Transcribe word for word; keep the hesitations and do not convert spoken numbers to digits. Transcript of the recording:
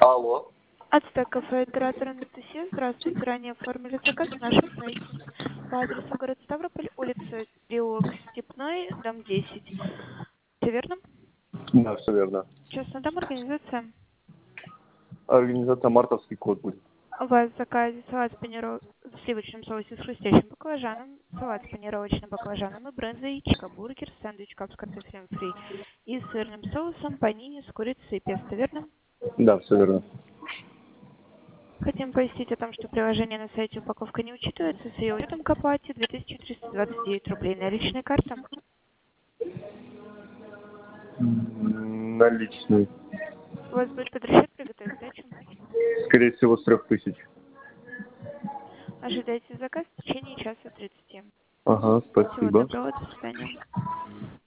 Алло. Ацтек кафе, оператор Анастасия. Здравствуйте. Ранее оформили заказ на нашем сайте по адресу город Ставрополь, улица Переулок Степной, дом десять. Все верно? Да, все верно. Частная дом, организация. Организация «Мартовский код» будет. У вас в заказе салат с паниров... в сливочном соусе с хрустящим баклажаном, салат с панировочным баклажаном и брынзой, чикабургер, сэндвич кап с картофелем фри и сырным соусом, панини с курицей и песто, верно? Да, все верно. Хотим пояснить о том, что приложение на сайте упаковка не учитывается, с ее учетом к оплате две тысячи триста двадцать девять рублей. Наличная карта. М, Наличный. У вас будет под расчет приготовить сдачу. Скорее всего, с трех тысяч. Ожидайте заказ в течение часа тридцати. Ага, Всего спасибо. доброго, до свидания.